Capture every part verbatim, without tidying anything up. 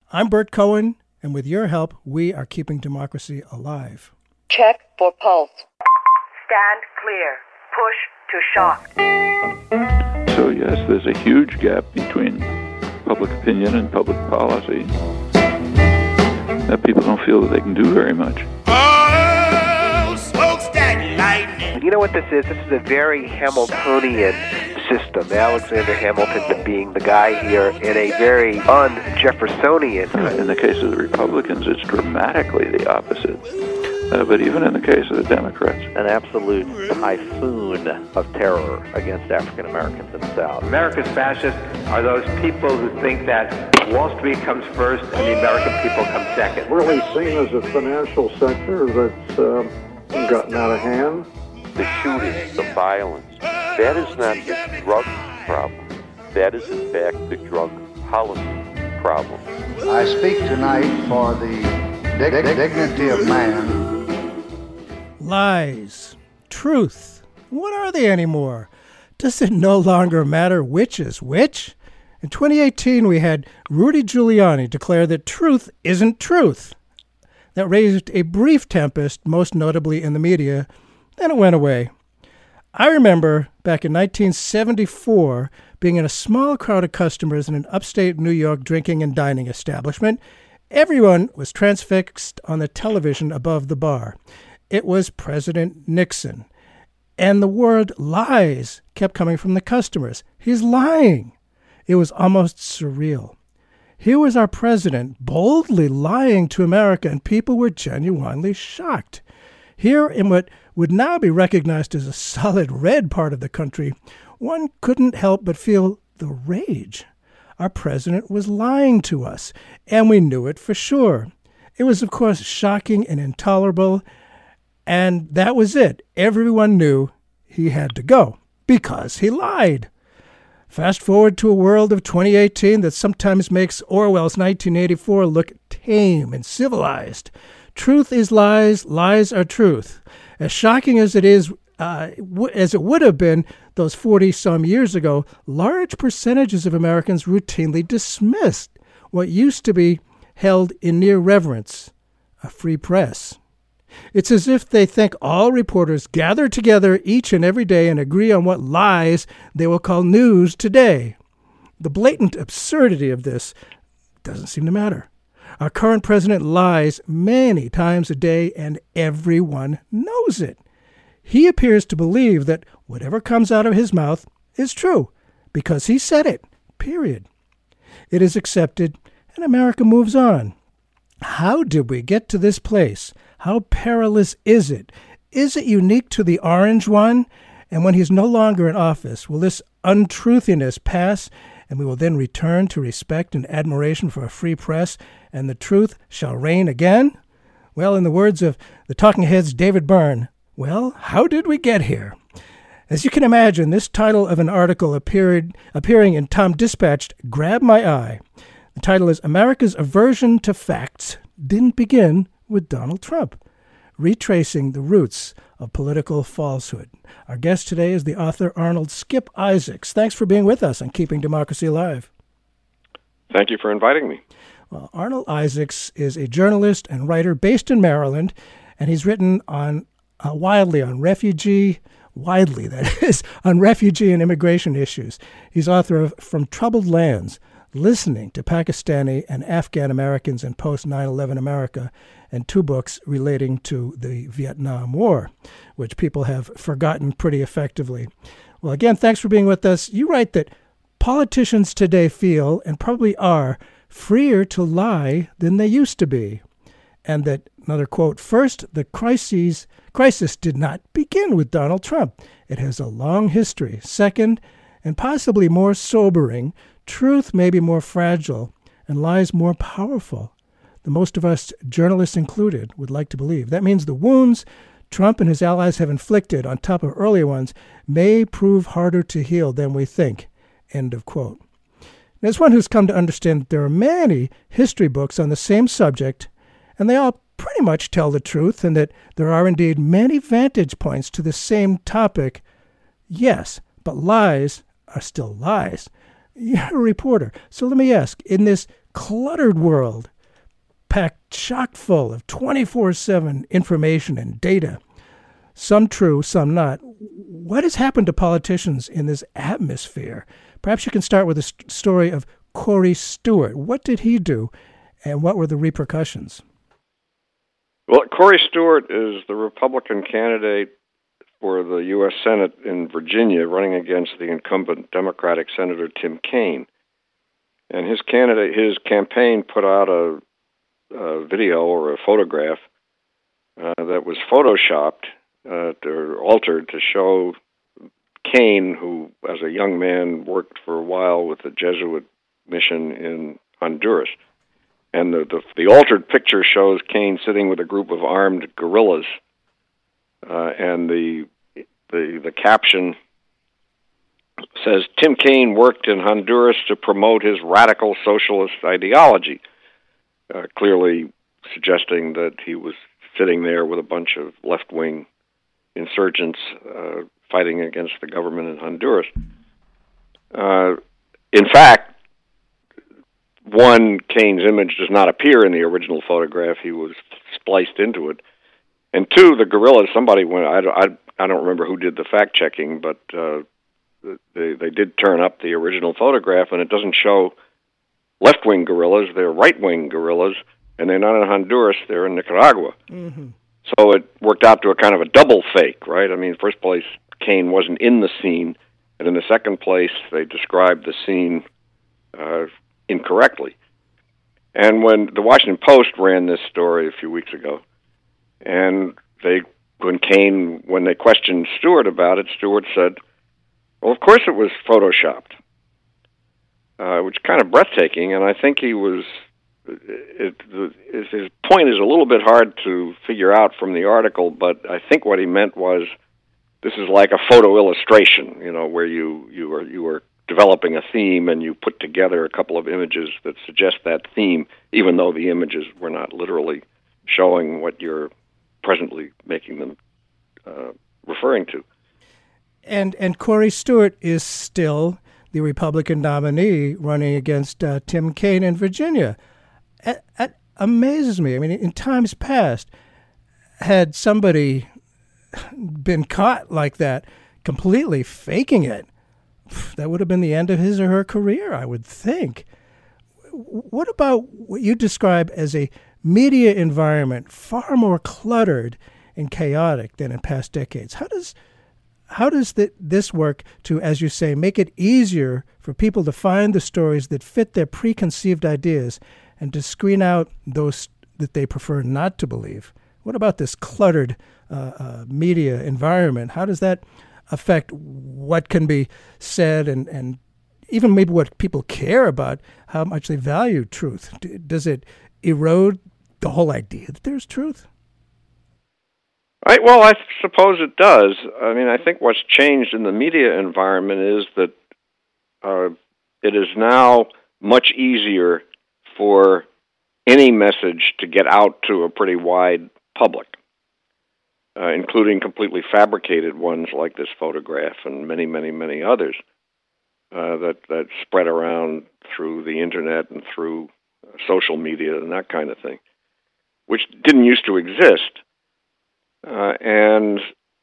I'm Bert Cohen, and with your help, we are keeping democracy alive. Check for pulse. Stand clear. Push to shock. So yes, there's a huge gap between public opinion and public policy that people don't feel that they can do very much. Oh, smokestack lightning. You know what this is? This is a very Hamiltonian system. Alexander Hamilton being the guy here in a very un-Jeffersonian. In the case of the Republicans, it's dramatically the opposite. Uh, but even in the case of the Democrats. An absolute typhoon of terror against African Americans in the South. America's fascists are those people who think that Wall Street comes first and the American people come second. Really seen as a financial sector that's uh, gotten out of hand. The shootings, the violence, that is not the drug problem. That is, in fact, the drug policy problem. I speak tonight for the dig- dignity of man. Lies, truth, what are they anymore? Does it no longer matter which is which? In twenty eighteen, we had Rudy Giuliani declare that truth isn't truth. That raised a brief tempest, most notably in the media, then it went away. I remember back in nineteen seventy-four being in a small crowd of customers in an upstate New York drinking and dining establishment. Everyone was transfixed on the television above the bar. It was President Nixon. And the word lies kept coming from the customers. He's lying. It was almost surreal. Here was our president boldly lying to America, and people were genuinely shocked. Here in what would now be recognized as a solid red part of the country, one couldn't help but feel the rage. Our president was lying to us, and we knew it for sure. It was, of course, shocking and intolerable, and that was it. Everyone knew he had to go because he lied. Fast forward to a world of twenty eighteen that sometimes makes Orwell's nineteen eighty-four look tame and civilized. Truth is lies, lies are truth. As shocking as it is, uh, w- as it would have been those forty-some years ago, large percentages of Americans routinely dismissed what used to be held in near reverence, a free press. It's as if they think all reporters gather together each and every day and agree on what lies they will call news today. The blatant absurdity of this doesn't seem to matter. Our current president lies many times a day, and everyone knows it. He appears to believe that whatever comes out of his mouth is true, because he said it, period. It is accepted, and America moves on. How did we get to this place? How perilous is it? Is it unique to the orange one? And when he's no longer in office, will this untruthiness pass, and we will then return to respect and admiration for a free press, and the truth shall reign again? Well, in the words of the Talking Heads' David Byrne, well, how did we get here? As you can imagine, this title of an article appeared, appearing in Tom Dispatched grabbed my eye. The title is America's Aversion to Facts Didn't Begin with Donald Trump, Retracing the Roots of Political Falsehood. Our guest today is the author Arnold Skip Isaacs. Thanks for being with us on Keeping Democracy Alive. Thank you for inviting me. Well, Arnold Isaacs is a journalist and writer based in Maryland, and he's written on uh, widely on refugee, widely that is, on refugee and immigration issues. He's author of From Troubled Lands, Listening to Pakistani and Afghan Americans in Post nine eleven America, and two books relating to the Vietnam War, which people have forgotten pretty effectively. Well, again, thanks for being with us. You write that politicians today feel, and probably are, freer to lie than they used to be. And that, another quote, first, the crises, crisis did not begin with Donald Trump. It has a long history. Second, and possibly more sobering, truth may be more fragile and lies more powerful than most of us, journalists included, would like to believe. That means the wounds Trump and his allies have inflicted on top of earlier ones may prove harder to heal than we think. End of quote. And as one who's come to understand that there are many history books on the same subject, and they all pretty much tell the truth, and that there are indeed many vantage points to the same topic, yes, but lies are still lies. You're a reporter. So let me ask, in this cluttered world, packed chock full of twenty-four seven information and data, some true, some not. What has happened to politicians in this atmosphere? Perhaps you can start with a st- story of Corey Stewart. What did he do, and what were the repercussions? Well, Corey Stewart is the Republican candidate for the U S Senate in Virginia, running against the incumbent Democratic Senator Tim Kaine. And his candidate, his campaign put out a, a video or a photograph uh, that was photoshopped uh, or altered to show Kaine, who, as a young man, worked for a while with the Jesuit mission in Honduras. And the, the, the altered picture shows Kaine sitting with a group of armed guerrillas, uh, and the, the the caption says, Tim Kaine worked in Honduras to promote his radical socialist ideology, uh, clearly suggesting that he was sitting there with a bunch of left-wing insurgents uh, fighting against the government in Honduras. Uh, in fact, one, Kaine's image does not appear in the original photograph. He was spliced into it. And two, the guerrillas, somebody went, I, I, I don't remember who did the fact-checking, but uh, they, they did turn up the original photograph, and it doesn't show left-wing guerrillas. They're right-wing guerrillas, and they're not in Honduras. They're in Nicaragua. Mm-hmm. So it worked out to a kind of a double fake, right? I mean, first place, Kaine wasn't in the scene, and in the second place, they described the scene uh, incorrectly. And when the Washington Post ran this story a few weeks ago, and they, when Kaine, when they questioned Stewart about it, Stewart said, well, of course it was photoshopped, uh, which is kind of breathtaking, and I think he was, it, it, his point is a little bit hard to figure out from the article, but I think what he meant was, this is like a photo illustration, you know, where you, you are you are developing a theme and you put together a couple of images that suggest that theme, even though the images were not literally showing what you're presently making them uh, referring to. And and Corey Stewart is still the Republican nominee running against uh, Tim Kaine in Virginia. It, it amazes me. I mean, in times past, had somebody been caught like that, completely faking it, that would have been the end of his or her career, I would think. What about what you describe as a media environment far more cluttered and chaotic than in past decades? How does how does the, this work to, as you say, make it easier for people to find the stories that fit their preconceived ideas and to screen out those that they prefer not to believe? What about this cluttered uh, uh, media environment? How does that affect what can be said and, and even maybe what people care about, how much they value truth? Does it erode the whole idea that there's truth? Right. Well, I suppose it does. I mean, I think what's changed in the media environment is that uh, it is now much easier for any message to get out to a pretty wide public, uh, including completely fabricated ones like this photograph and many, many, many others uh, that, that spread around through the internet and through uh, social media and that kind of thing, which didn't used to exist. Uh, and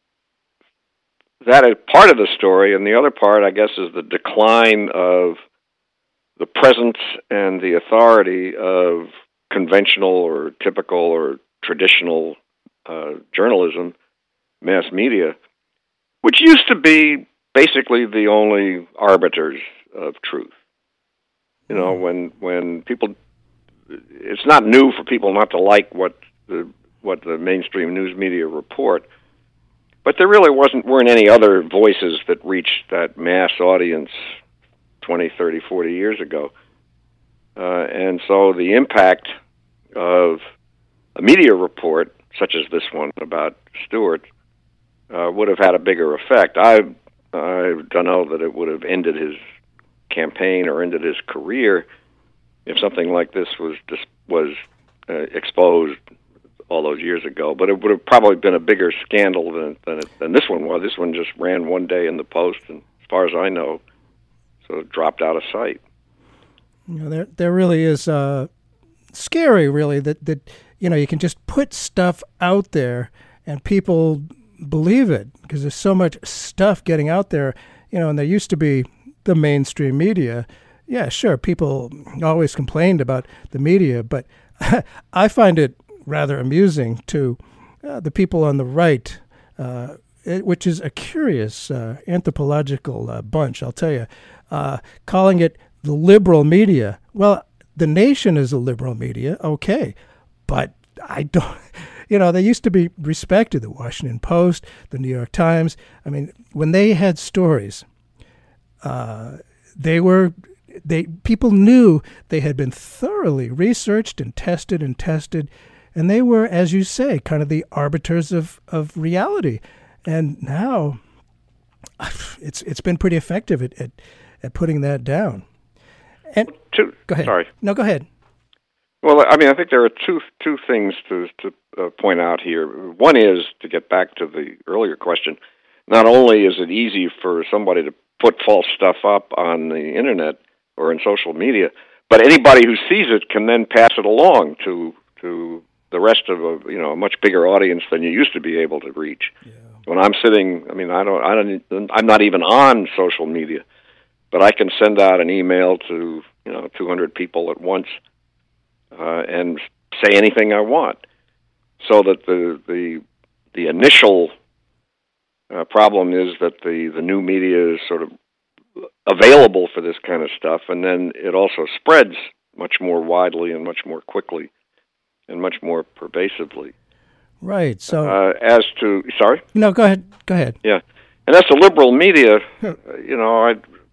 that is part of the story, and the other part, I guess, is the decline of the presence and the authority of conventional or typical or traditional uh, journalism, mass media, which used to be basically the only arbiters of truth. You know, when when people, it's not new for people not to like what the what the mainstream news media report, but there really wasn't weren't any other voices that reached that mass audience twenty, thirty, forty years ago. Uh, and so the impact of a media report, such as this one about Stewart, uh, would have had a bigger effect. I I don't know that it would have ended his campaign or ended his career if something like this was was uh, exposed all those years ago, but it would have probably been a bigger scandal than than, it, than this one was. This one just ran one day in the Post, and as far as I know, so it dropped out of sight. You know, there there really is uh, scary, really, that, that, you know, you can just put stuff out there and people believe it because there's so much stuff getting out there, you know, and there used to be the mainstream media. Yeah, sure, people always complained about the media, but I find it rather amusing to uh, the people on the right, uh, it, which is a curious uh, anthropological uh, bunch, I'll tell you, uh, calling it the liberal media. Well, the Nation is a liberal media, okay, but I don't, you know, they used to be respected, the Washington Post, the New York Times. I mean, when they had stories, uh, they were, they people knew they had been thoroughly researched and tested and tested, and they were, as you say, kind of the arbiters of, of reality. And now it's it's been pretty effective at, at, at putting that down. And two, go ahead. Sorry. No, go ahead. Well, I mean, I think there are two two things to to uh, point out here. One is, to get back to the earlier question, not only is it easy for somebody to put false stuff up on the internet or in social media, but anybody who sees it can then pass it along to to the rest of a you know a much bigger audience than you used to be able to reach. Yeah. When I'm sitting, I mean, I don't, I don't, I'm not even on social media, but I can send out an email to you know two hundred people at once. Uh, and say anything I want, so that the the the initial uh, problem is that the, the new media is sort of available for this kind of stuff, and then it also spreads much more widely and much more quickly and much more pervasively. Right. So, uh, as to sorry, no, go ahead. Go ahead. Yeah, and as to liberal media, you know, I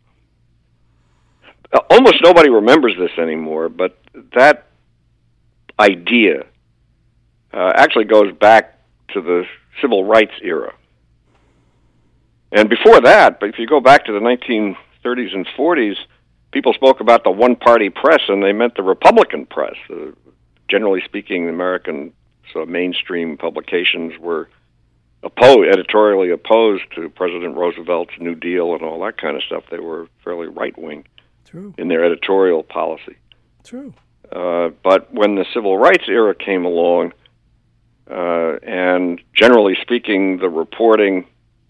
almost nobody remembers this anymore, but that idea uh, actually goes back to the civil rights era. And before that, but if you go back to the nineteen thirties and forties, people spoke about the one-party press, and they meant the Republican press. Uh, generally speaking, the American sort of mainstream publications were opposed, editorially opposed to President Roosevelt's New Deal and all that kind of stuff. They were fairly right-wing True. in their editorial policy. True. Uh, but when the civil rights era came along, uh, and generally speaking, the reporting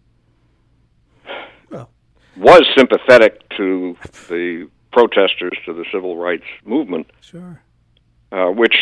well. was sympathetic to the protesters, to the civil rights movement, sure. uh, which,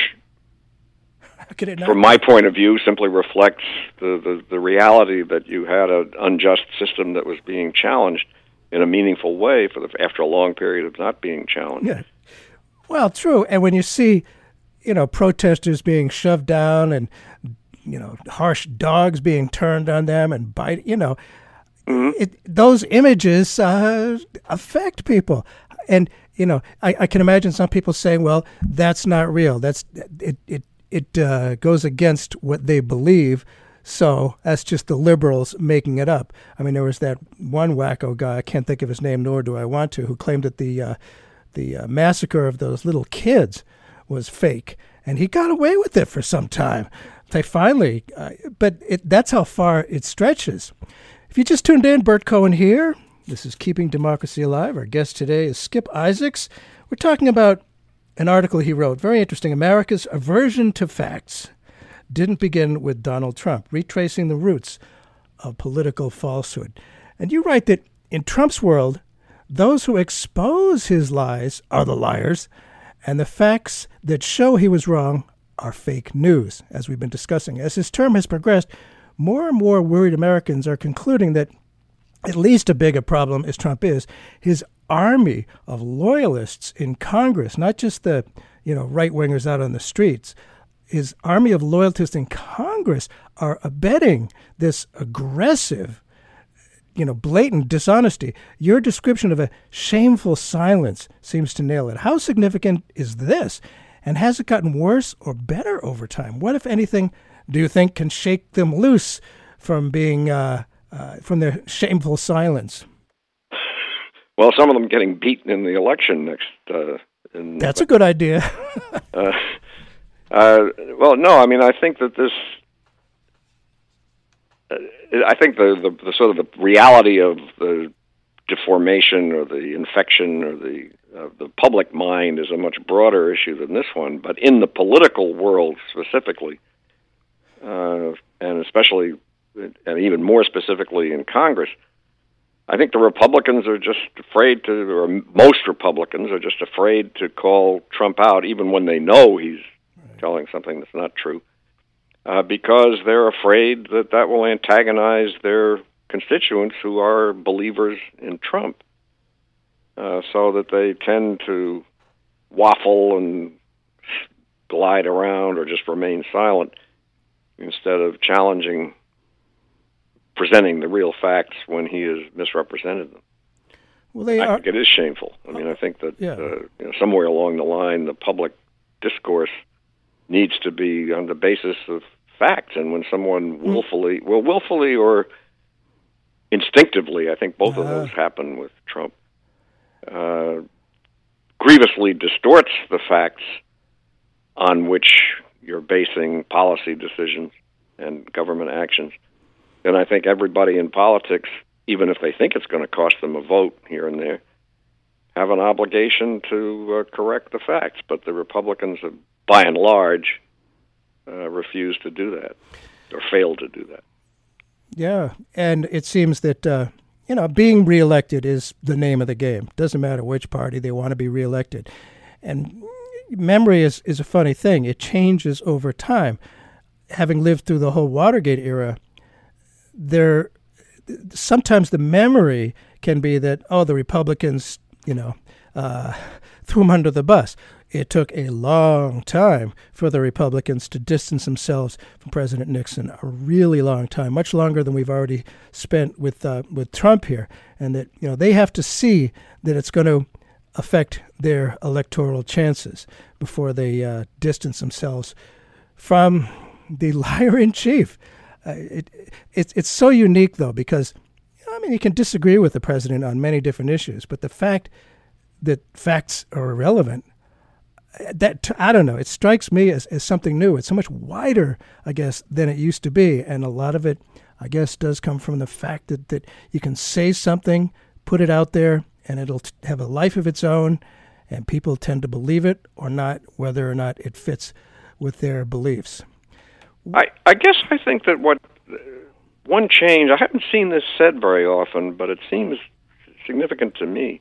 Could it not from my point of view, simply reflects the, the, the reality that you had an unjust system that was being challenged in a meaningful way for the, after a long period of not being challenged. Yeah. Well, true. And when you see, you know, protesters being shoved down and, you know, harsh dogs being turned on them and bite, you know, mm-hmm. it, those images uh, affect people. And, you know, I, I can imagine some people saying, well, that's not real. That's it. It it uh, goes against what they believe. So that's just the liberals making it up. I mean, there was that one wacko guy, I can't think of his name, nor do I want to, who claimed that the uh, the uh, massacre of those little kids was fake. And he got away with it for some time. They finally, uh, but it, that's how far it stretches. If you just tuned in, Bert Cohen here. This is Keeping Democracy Alive. Our guest today is Skip Isaacs. We're talking about an article he wrote, very interesting, America's Aversion to Facts Didn't Begin with Donald Trump, Retracing the Roots of Political Falsehood. And you write that in Trump's world, those who expose his lies are the liars, and the facts that show he was wrong are fake news, as we've been discussing. As his term has progressed, more and more worried Americans are concluding that at least a bigger problem as Trump is, his army of loyalists in Congress, not just the you know right-wingers out on the streets, his army of loyalists in Congress are abetting this aggressive, you know, blatant dishonesty. Your description of a shameful silence seems to nail it. How significant is this? And has it gotten worse or better over time? What, if anything, do you think can shake them loose from being, uh, uh, from their shameful silence? Well, some of them getting beaten in the election next. Uh, in, That's a good idea. uh, uh, well, no, I mean, I think that this, I think the, the, the sort of the reality of the deformation or the infection or the uh, the public mind is a much broader issue than this one, but in the political world specifically, uh, and especially, and even more specifically in Congress, I think the Republicans are just afraid to, or most Republicans are just afraid to call Trump out, even when they know he's right. telling something that's not true, uh, because they're afraid that that will antagonize their constituents who are believers in Trump, uh, so that they tend to waffle and glide around or just remain silent instead of challenging, presenting the real facts when he has misrepresented them. Well, they I are... think it is shameful. I mean, I think that yeah. uh, you know, somewhere along the line, the public discourse needs to be on the basis of facts. And when someone willfully, well, willfully or instinctively, I think both uh, of those happen with Trump, uh, grievously distorts the facts on which you're basing policy decisions and government actions, then I think everybody in politics, even if they think it's going to cost them a vote here and there, have an obligation to uh, correct the facts. But the Republicans have, by and large, uh, refused to do that, or failed to do that. Yeah, and it seems that, uh, you know, being reelected is the name of the game. Doesn't matter which party, they want to be reelected. And memory is, is a funny thing. It changes over time. Having lived through the whole Watergate era, there sometimes the memory can be that, oh, the Republicans, you know, uh, threw him under the bus. It took a long time for the Republicans to distance themselves from President Nixon, a really long time, much longer than we've already spent with uh, with Trump here. And that, you know, they have to see that it's going to affect their electoral chances before they uh, distance themselves from the liar-in-chief. Uh, it, it, it's so unique, though, because, I mean, you can disagree with the president on many different issues, but the fact that facts are irrelevant, that, I don't know, it strikes me as, as something new. It's so much wider, I guess, than it used to be, and a lot of it, I guess, does come from the fact that, that you can say something, put it out there, and it'll t- have a life of its own, and people tend to believe it or not, whether or not it fits with their beliefs. I, I guess I think that what uh, one change, I haven't seen this said very often, but it seems significant to me,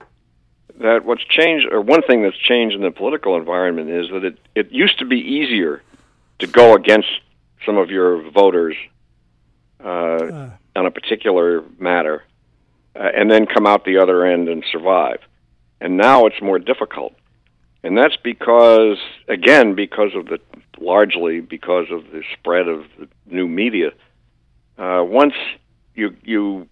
that what's changed, or one thing that's changed in the political environment is that it, it used to be easier to go against some of your voters uh, uh. on a particular matter uh, and then come out the other end and survive. And now it's more difficult. And that's because, again, because of the, largely because of the spread of the new media. Uh, once you you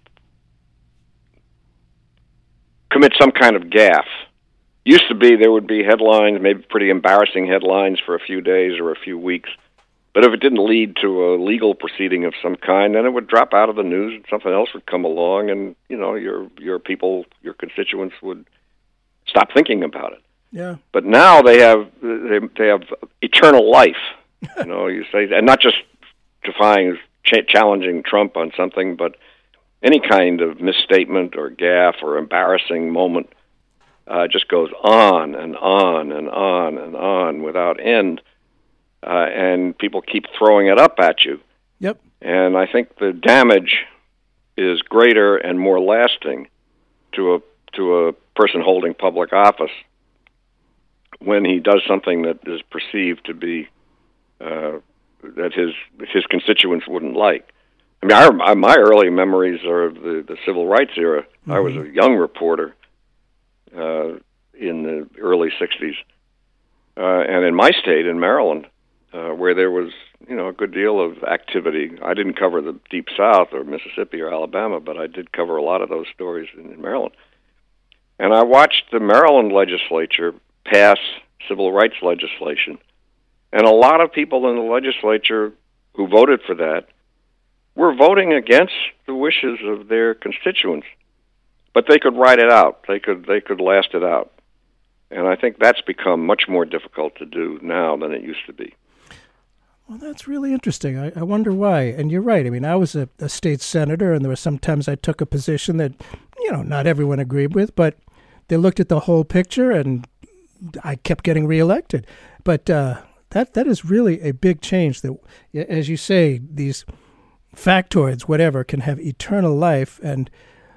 commit some kind of gaffe, used to be there would be headlines, maybe pretty embarrassing headlines for a few days or a few weeks, but if it didn't lead to a legal proceeding of some kind, then it would drop out of the news and something else would come along, and you know your your people, your constituents would stop thinking about it. Yeah. But now they have they, they have eternal life. You know, you say, and not just defying, ch- challenging Trump on something, but any kind of misstatement or gaffe or embarrassing moment uh, just goes on and on and on and on without end, uh, and people keep throwing it up at you. Yep. And I think the damage is greater and more lasting to a to a person holding public office when he does something that is perceived to be uh, that his his constituents wouldn't like. I mean, I, my early memories are of the, the civil rights era. Mm-hmm. I was a young reporter uh, in the early sixties, uh, and in my state, in Maryland, uh, where there was you know a good deal of activity. I didn't cover the Deep South or Mississippi or Alabama, but I did cover a lot of those stories in, in Maryland. And I watched the Maryland legislature pass civil rights legislation. And a lot of people in the legislature who voted for that were voting against the wishes of their constituents. But they could ride it out. They could they could last it out. And I think that's become much more difficult to do now than it used to be. Well, that's really interesting. I, I wonder why. And you're right. I mean, I was a, a state senator, and there were sometimes I took a position that, you know, not everyone agreed with, but they looked at the whole picture, and I kept getting reelected. But uh, that that is really a big change. That, as you say, these factoids, whatever, can have eternal life, and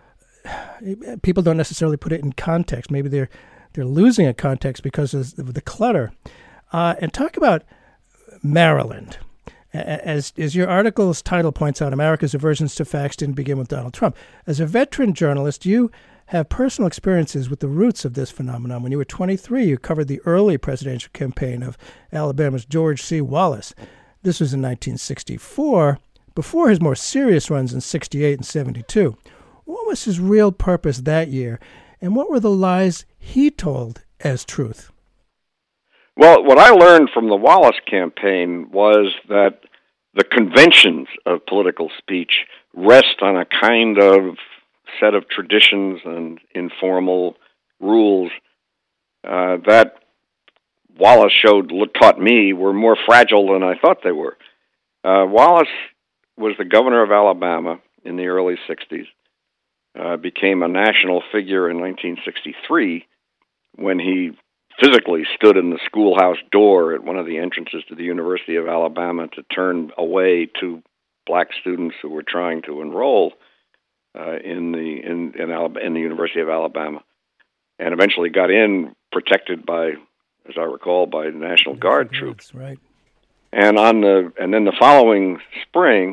people don't necessarily put it in context. Maybe they're they're losing a context because of the clutter. Uh, and talk about Maryland. As as your article's title points out, America's aversions to facts didn't begin with Donald Trump. As a veteran journalist, you have personal experiences with the roots of this phenomenon. When you were twenty-three, you covered the early presidential campaign of Alabama's George C. Wallace. This was in nineteen sixty-four, before his more serious runs in sixty-eight and seventy-two. What was his real purpose that year, and what were the lies he told as truth? Well, what I learned from the Wallace campaign was that the conventions of political speech rest on a kind of set of traditions and informal rules uh, that Wallace showed, taught me, were more fragile than I thought they were. Uh, Wallace was the governor of Alabama in the early sixties, uh, became a national figure in nineteen sixty-three when he physically stood in the schoolhouse door at one of the entrances to the University of Alabama to turn away two black students who were trying to enroll uh, in the in in, Alabama, in the University of Alabama, and eventually got in, protected by, as I recall, by National yes, Guard troops. Right. And on the and then the following spring,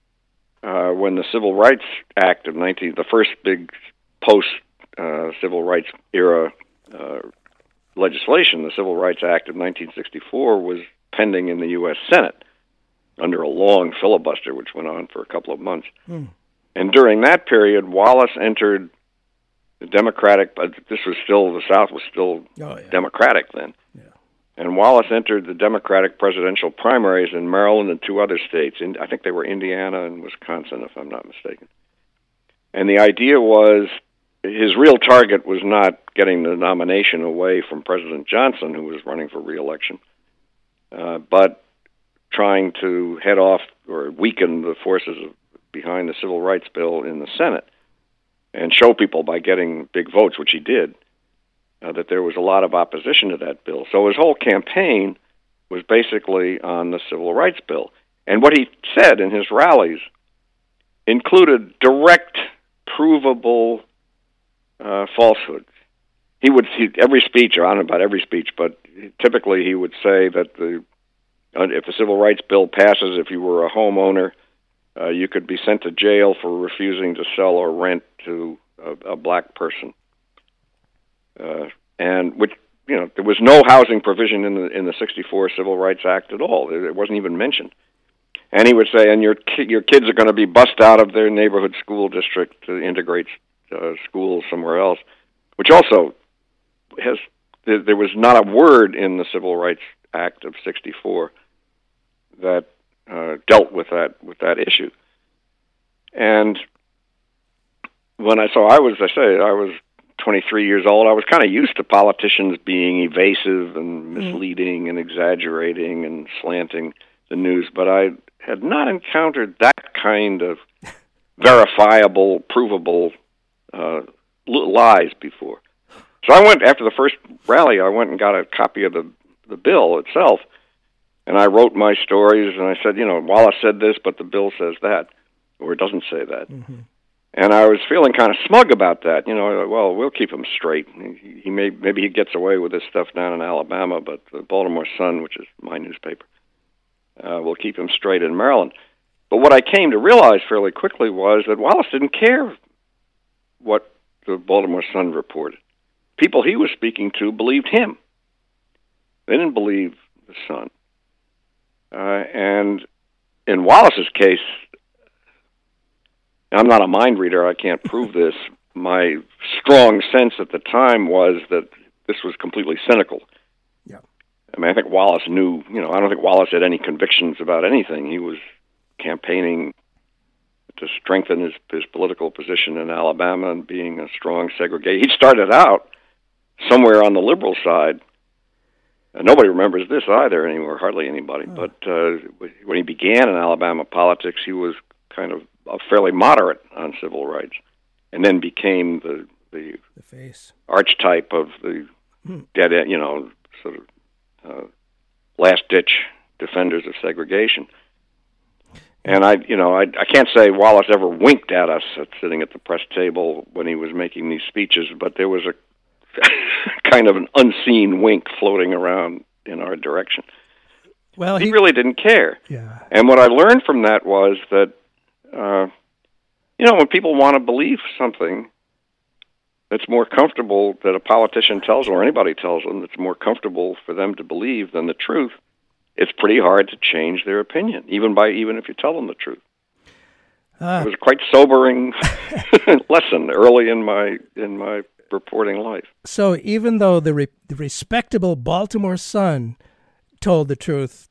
uh, when the Civil Rights Act of nineteen, the first big post uh, Civil Rights era Uh, legislation, the Civil Rights Act of nineteen sixty-four, was pending in the U S Senate under a long filibuster, which went on for a couple of months. Mm. And during that period, Wallace entered the Democratic, but this was still, the South was still oh, yeah. Democratic then. Yeah. And Wallace entered the Democratic presidential primaries in Maryland and two other states. In, I think they were Indiana and Wisconsin, if I'm not mistaken. And the idea was, his real target was not getting the nomination away from President Johnson, who was running for re-election, uh, but trying to head off or weaken the forces behind the Civil Rights Bill in the Senate and show people by getting big votes, which he did, uh, that there was a lot of opposition to that bill. So his whole campaign was basically on the Civil Rights Bill. And what he said in his rallies included direct, provable Uh, falsehoods. He would he, every speech, or I don't know about every speech, but typically he would say that the uh, if the Civil Rights Bill passes, if you were a homeowner, uh, you could be sent to jail for refusing to sell or rent to a, a black person. Uh, and which you know, there was no housing provision in the in the sixty-four Civil Rights Act at all. It, it wasn't even mentioned. And he would say, and your ki- your kids are going to be bussed out of their neighborhood school district to integrate Uh, schools somewhere else, which also has, there, there was not a word in the Civil Rights Act of sixty-four that uh, dealt with that with that issue. And when I, so I was, I say, I was twenty-three years old, I was kind of used to politicians being evasive and misleading and exaggerating and slanting the news, but I had not encountered that kind of verifiable, provable Uh, lies before. So I went, after the first rally, I went and got a copy of the, the bill itself, and I wrote my stories, and I said, you know, Wallace said this, but the bill says that, or it doesn't say that. Mm-hmm. And I was feeling kind of smug about that, you know, well, we'll keep him straight. He, he may, maybe he gets away with this stuff down in Alabama, but the Baltimore Sun, which is my newspaper, uh, will keep him straight in Maryland. But what I came to realize fairly quickly was that Wallace didn't care what the Baltimore Sun reported. People he was speaking to believed him. They didn't believe the Sun. Uh, and in Wallace's case, I'm not a mind reader, I can't prove this, my strong sense at the time was that this was completely cynical. Yeah. I mean, I think Wallace knew, you know, I don't think Wallace had any convictions about anything. He was campaigning to strengthen his, his political position in Alabama and being a strong segregator. He started out somewhere on the liberal side. And nobody remembers this either anymore, hardly anybody. Oh. But uh, when he began in Alabama politics, he was kind of uh, fairly moderate on civil rights, and then became the the, the face archetype of the hmm. dead end, you know, sort of uh, last-ditch defenders of segregation. And I, you know, I, I can't say Wallace ever winked at us at sitting at the press table when he was making these speeches, but there was a kind of an unseen wink floating around in our direction. Well, he, he really didn't care. Yeah. And what I learned from that was that, uh, you know, when people want to believe something that's more comfortable that a politician tells them or anybody tells them that's more comfortable for them to believe than the truth, it's pretty hard to change their opinion, even by even if you tell them the truth. Uh, it was a quite sobering lesson early in my in my reporting life. So even though the, re- the respectable Baltimore Sun told the truth,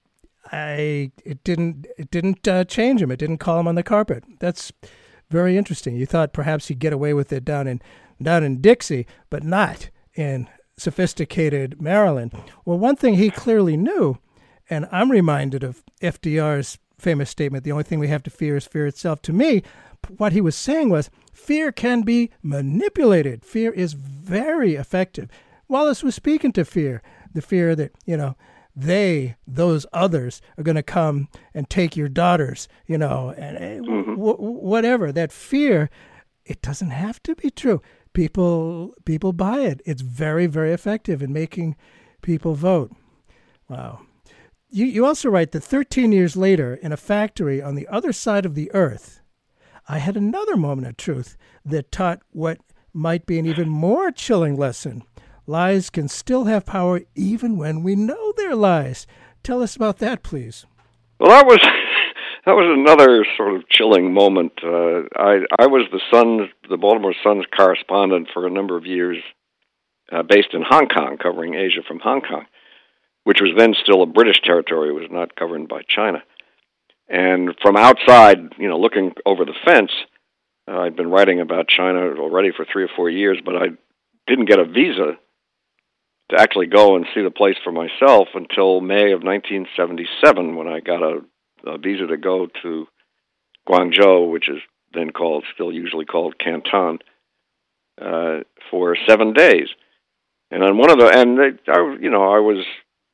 I it didn't it didn't uh, change him. It didn't call him on the carpet. That's very interesting. You thought perhaps he'd get away with it down in down in Dixie, but not in sophisticated Maryland. Well, one thing he clearly knew. And I'm reminded of F D R's famous statement, the only thing we have to fear is fear itself. To me, what he was saying was fear can be manipulated. Fear is very effective. Wallace was speaking to fear, the fear that, you know, they, those others, are going to come and take your daughters, you know, and mm-hmm. w- whatever. That fear, it doesn't have to be true. People, people buy it. It's very, very effective in making people vote. Wow. You you also write that thirteen years later, in a factory on the other side of the earth, I had another moment of truth that taught what might be an even more chilling lesson. Lies can still have power even when we know they're lies. Tell us about that, please. Well, that was that was another sort of chilling moment. Uh, I I was the Sun, the Baltimore Sun's correspondent for a number of years, uh, based in Hong Kong, covering Asia from Hong Kong, which was then still a British territory. It was not governed by China. And from outside, you know, looking over the fence, uh, I'd been writing about China already for three or four years, but I didn't get a visa to actually go and see the place for myself until May of nineteen seventy-seven, when I got a, a visa to go to Guangzhou, which is then called, still usually called Canton, uh, for seven days. And on one of the, and they, I, you know, I was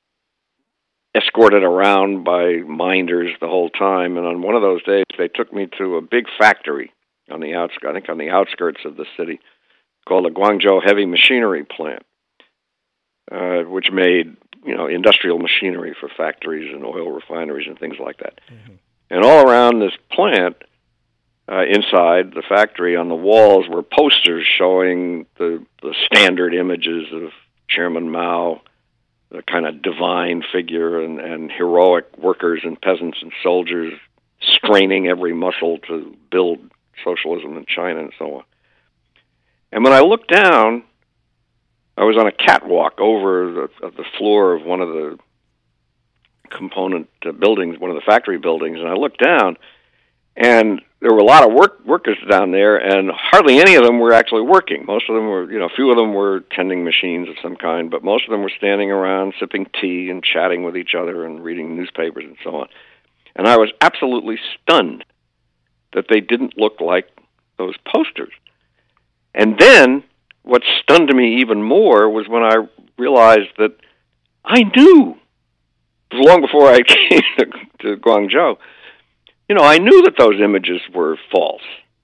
escorted around by minders the whole time, and on one of those days they took me to a big factory on the outskirts, I think on the outskirts of the city, called the Guangzhou Heavy Machinery Plant, uh, which made, you know, industrial machinery for factories and oil refineries and things like that. Mm-hmm. And all around this plant, uh, inside the factory, on the walls were posters showing the, the standard images of Chairman Mao, the kind of divine figure, and, and heroic workers and peasants and soldiers straining every muscle to build socialism in China and so on. And when I looked down, I was on a catwalk over the, the floor of one of the component uh, buildings, one of the factory buildings, and I looked down, and there were a lot of work workers down there, and hardly any of them were actually working. Most of them were, you know, a few of them were tending machines of some kind, but most of them were standing around sipping tea and chatting with each other and reading newspapers and so on. And I was absolutely stunned that they didn't look like those posters. And then what stunned me even more was when I realized that I knew, long before I came to, to Guangzhou, you know, I knew that those images were false.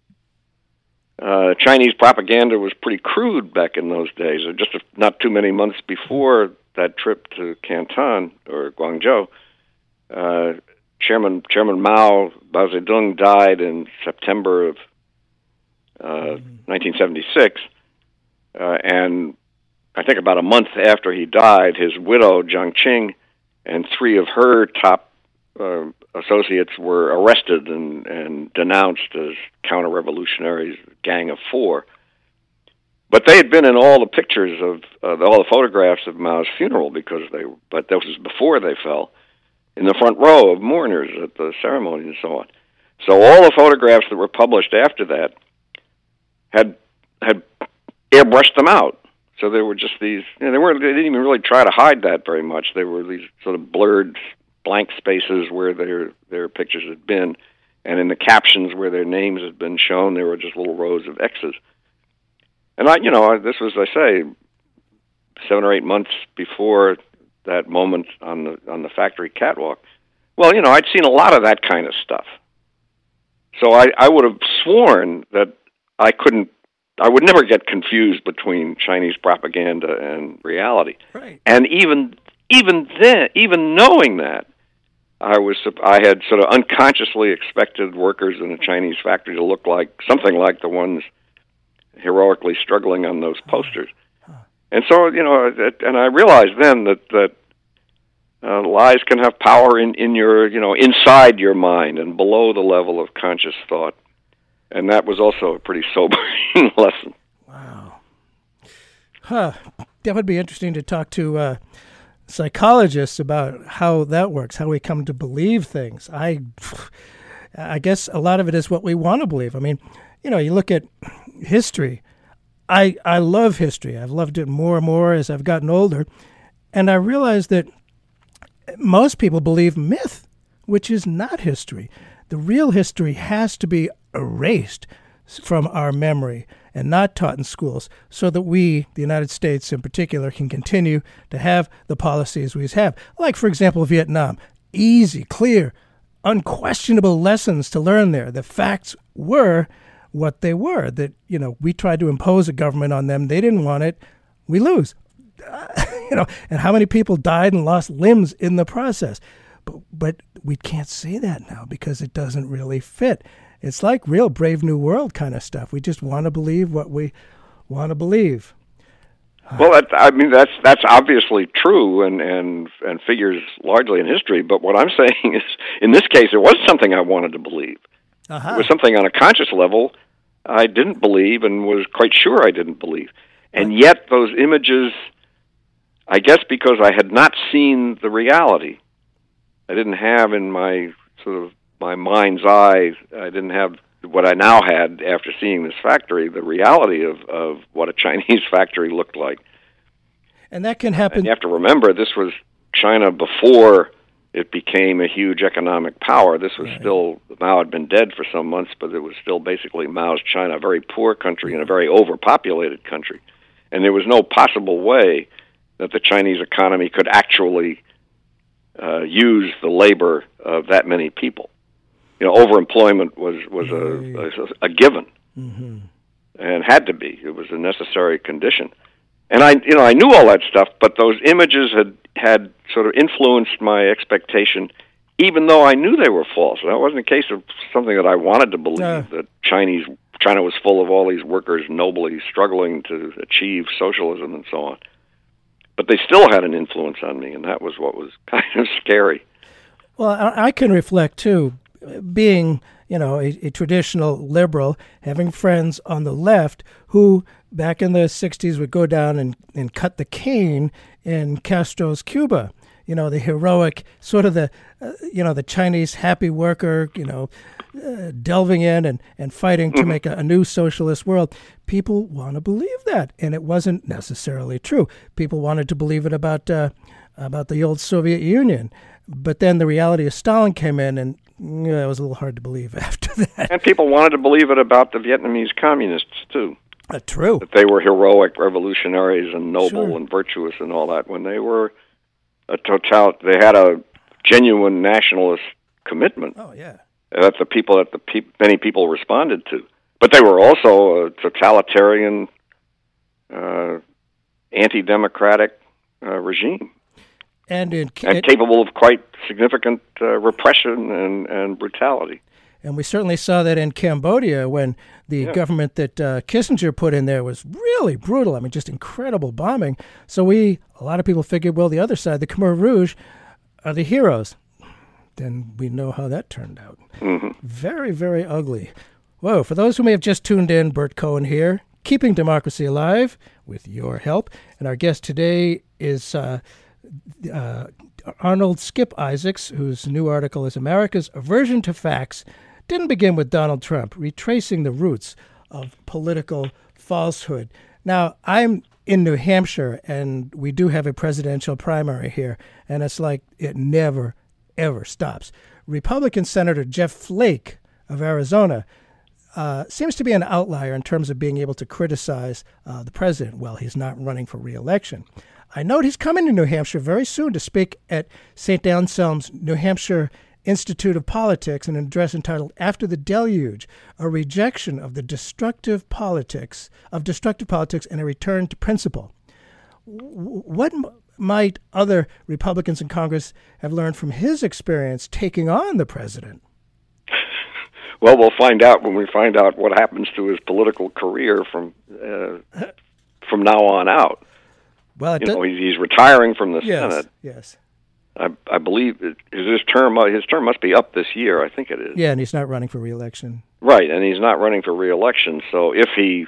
Uh, Chinese propaganda was pretty crude back in those days. Just a, not too many months before that trip to Canton, or Guangzhou, uh, Chairman Chairman Mao, Mao Zedong, died in September of uh, mm-hmm. nineteen seventy-six, uh, and I think about a month after he died, his widow, Jiang Qing, and three of her top uh, associates were arrested and, and denounced as counter-revolutionaries, Gang of Four. But they had been in all the pictures of, uh, all the photographs of Mao's funeral, because they, but that was before they fell, in the front row of mourners at the ceremony and so on. So all the photographs that were published after that had had airbrushed them out. So they were just these, you know, they weren't, they didn't even really try to hide that very much. They were these sort of blurred blank spaces where their their pictures had been, and in the captions where their names had been shown, there were just little rows of X's. And I, you know, this was, I say, seven or eight months before that moment on the on the factory catwalk. Well, you know, I'd seen a lot of that kind of stuff. So I, I would have sworn that I couldn't, I would never get confused between Chinese propaganda and reality. Right. And even even then, even knowing that, I was I had sort of unconsciously expected workers in a Chinese factory to look like something like the ones heroically struggling on those posters. And so, you know, and I realized then that that uh, lies can have power in, in your, you know, inside your mind and below the level of conscious thought. And that was also a pretty sobering lesson. Wow. Huh. That would be interesting to talk to uh, psychologists about how that works, how we come to believe things. I, I guess a lot of it is what we want to believe. I mean, you know, you look at history. I I love history. I've loved it more and more as I've gotten older. And I realize that most people believe myth, which is not history. The real history has to be erased from our memory and not taught in schools so that we, the United States in particular, can continue to have the policies we have. Like, for example, Vietnam. Easy, clear, unquestionable lessons to learn there. The facts were what they were, that, you know, we tried to impose a government on them. They didn't want it. We lose. Uh, you know, and how many people died and lost limbs in the process. But, but we can't say that now because it doesn't really fit. It's like real Brave New World kind of stuff. We just want to believe what we want to believe. Well, that, I mean, that's that's obviously true and, and, and figures largely in history. But what I'm saying is, in this case, it was something I wanted to believe. Uh-huh. It was something on a conscious level I didn't believe and was quite sure I didn't believe. And yet those images, I guess because I had not seen the reality, I didn't have in my sort of my mind's eye, I didn't have what I now had after seeing this factory, the reality of, of what a Chinese factory looked like. And that can happen. And you have to remember, this was China before it became a huge economic power. This was right. still, Mao had been dead for some months, but it was still basically Mao's China, a very poor country and a very overpopulated country. And there was no possible way that the Chinese economy could actually uh, use the labor of that many people. You know, overemployment was, was a, a, a given, mm-hmm. and had to be. It was a necessary condition. And I, you know, I knew all that stuff, but those images had, had sort of influenced my expectation, even though I knew they were false. That wasn't a case of something that I wanted to believe, uh. that Chinese China was full of all these workers nobly struggling to achieve socialism and so on. But they still had an influence on me, and that was what was kind of scary. Well, I, I can reflect, too, being, you know, a, a traditional liberal, having friends on the left who back in the sixties would go down and, and cut the cane in Castro's Cuba. You know, the heroic, sort of the, uh, you know, the Chinese happy worker, you know, uh, delving in and, and fighting to make a, a new socialist world. People want to believe that, and it wasn't necessarily true. People wanted to believe it about uh, about the old Soviet Union. But then the reality of Stalin came in, and you know, it was a little hard to believe after that. And people wanted to believe it about the Vietnamese communists, too. Uh, true. That they were heroic revolutionaries and noble sure. and virtuous and all that, when they were a total, they had a genuine nationalist commitment. Oh, yeah. That the people, that the pe- many people responded to. But they were also a totalitarian, uh, anti-democratic uh, regime. And, in, and capable of quite significant uh, repression and, and brutality. And we certainly saw that in Cambodia when the yeah. government that uh, Kissinger put in there was really brutal. I mean, just incredible bombing. So we, a lot of people figured, well, the other side, the Khmer Rouge, are the heroes. Then we know how that turned out. Mm-hmm. Very, very ugly. Whoa, for those who may have just tuned in, Bert Cohen here, keeping democracy alive with your help. And our guest today is uh, uh, Arnold Skip Isaacs, whose new article is America's Aversion to Facts Didn't Begin with Donald Trump, Retracing the Roots of Political Falsehood. Now, I'm in New Hampshire, and we do have a presidential primary here, and it's like it never, ever stops. Republican Senator Jeff Flake of Arizona, uh, seems to be an outlier in terms of being able to criticize uh, the president while he's not running for re-election. I note he's coming to New Hampshire very soon to speak at Saint Anselm's New Hampshire Institute of Politics in an address entitled After the Deluge, a rejection of the destructive politics of destructive politics and a return to principle. What m- might other Republicans in Congress have learned from his experience taking on the president? Well, we'll find out when we find out what happens to his political career from uh, from now on out. Well, it you does- know, he's, he's retiring from the yes, Senate. Yes. I, I believe it, his term his term must be up this year. I think it is. Yeah, and he's not running for re-election. Right, and he's not running for re-election. So if he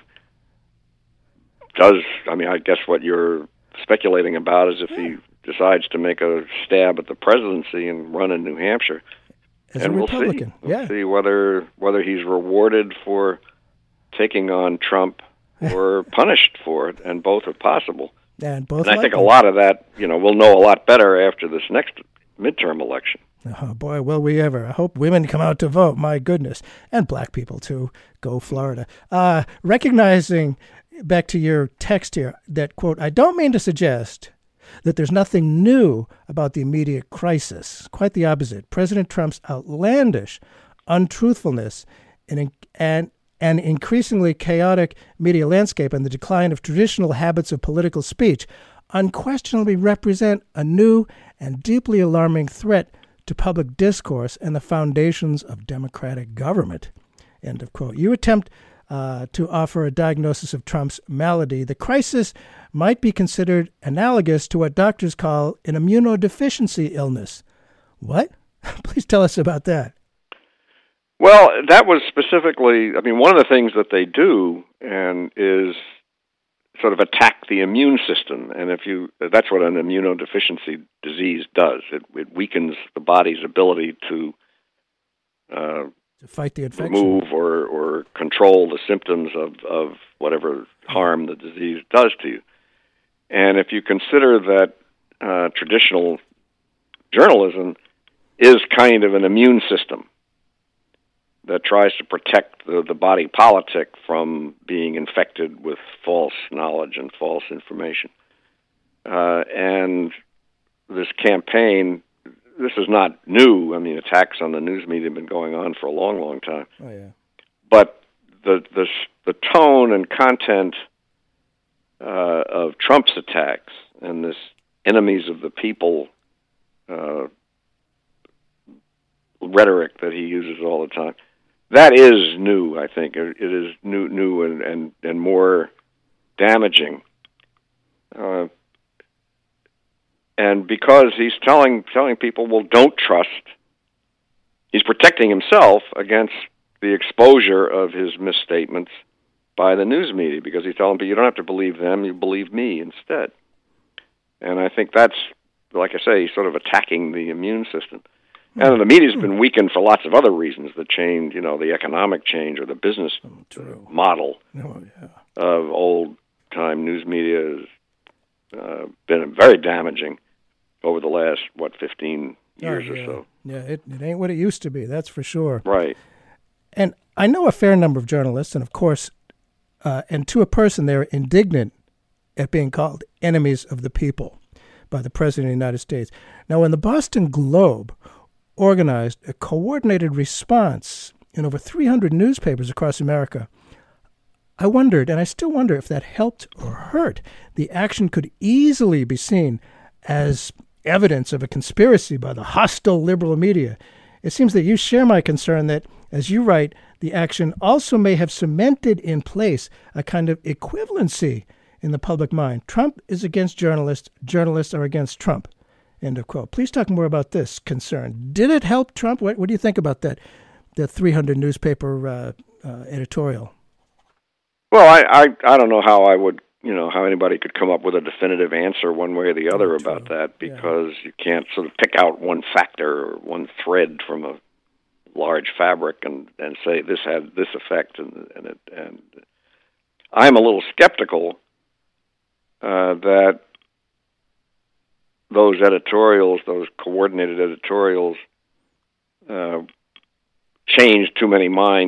does, I mean, I guess what you're speculating about is if he decides to make a stab at the presidency and run in New Hampshire. As and a we'll Republican, see. We'll yeah. see whether whether he's rewarded for taking on Trump or punished for it, and both are possible. And both. And I think a likely. lot of that, you know, we'll know a lot better after this next midterm election. Oh, boy, will we ever. I hope women come out to vote, my goodness. And black people, too. Go Florida. Uh, recognizing, back to your text here, that, quote, I don't mean to suggest that there's nothing new about the immediate crisis. Quite the opposite. President Trump's outlandish untruthfulness and, and an increasingly chaotic media landscape and the decline of traditional habits of political speech unquestionably represent a new and deeply alarming threat to public discourse and the foundations of democratic government. End of quote. You attempt uh, to offer a diagnosis of Trump's malady. The crisis might be considered analogous to what doctors call an immunodeficiency illness. What? Please tell us about that. Well, that was specifically, I mean, one of the things that they do and is sort of attack the immune system. And if you, that's what an immunodeficiency disease does. It, it weakens the body's ability to, uh, to fight the infection, remove or, or control the symptoms of, of whatever harm the disease does to you. And if you consider that uh, traditional journalism is kind of an immune system that tries to protect the, the body politic from being infected with false knowledge and false information. Uh, and this campaign, this is not new. I mean, attacks on the news media have been going on for a long, long time. Oh, yeah. But the the, the tone and content uh, of Trump's attacks and this enemies of the people uh, rhetoric that he uses all the time, that is new, I think. It is new new and, and, and more damaging. Uh, and because he's telling telling people, well, don't trust, he's protecting himself against the exposure of his misstatements by the news media, because he's telling people, you don't have to believe them, you believe me instead. And I think that's, like I say, he's sort of attacking the immune system. And the media's been weakened for lots of other reasons, the change, you know, the economic change or the business True. model Oh, yeah. of old-time news media has uh, been very damaging over the last, what, fifteen years oh, yeah. or so. Yeah, it, it ain't what it used to be, that's for sure. Right. And I know a fair number of journalists, and of course, uh, and to a person, they're indignant at being called enemies of the people by the President of the United States. Now, when the Boston Globe organized a coordinated response in over three hundred newspapers across America, I wondered, and I still wonder, if that helped or hurt. The action could easily be seen as evidence of a conspiracy by the hostile liberal media. It seems that you share my concern that, as you write, the action also may have cemented in place a kind of equivalency in the public mind. Trump is against journalists, journalists are against Trump. End of quote. Please talk more about this concern. Did it help Trump? What, what do you think about that, the three hundred newspaper uh, uh, editorial? Well, I, I I don't know how I would, you know, how anybody could come up with a definitive answer one way or the other oh, about that, because yeah. you can't sort of pick out one factor or one thread from a large fabric and, and say this had this effect, and and, it, and I'm a little skeptical uh, that those editorials, those coordinated editorials, uh, changed too many minds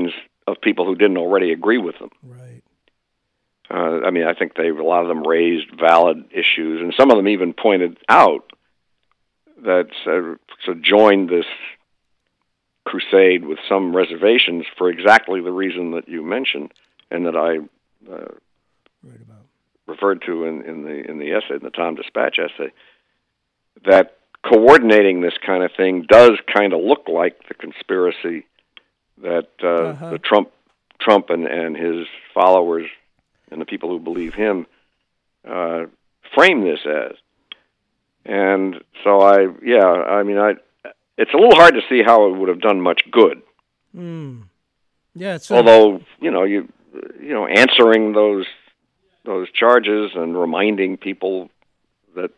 of people who didn't already agree with them. Right. Uh, I mean, I think they a lot of them raised valid issues, and some of them even pointed out that uh, so joined this crusade with some reservations for exactly the reason that you mentioned, and that I uh, right about. referred to in, in the in the essay, in the Tom Dispatch essay, that coordinating this kind of thing does kind of look like the conspiracy that uh, uh-huh. the Trump Trump and, and his followers and the people who believe him uh, frame this as. And so I, yeah, I mean, I, it's a little hard to see how it would have done much good. Mm. Yeah. It's Although, you know, you, you know, answering those those charges and reminding people that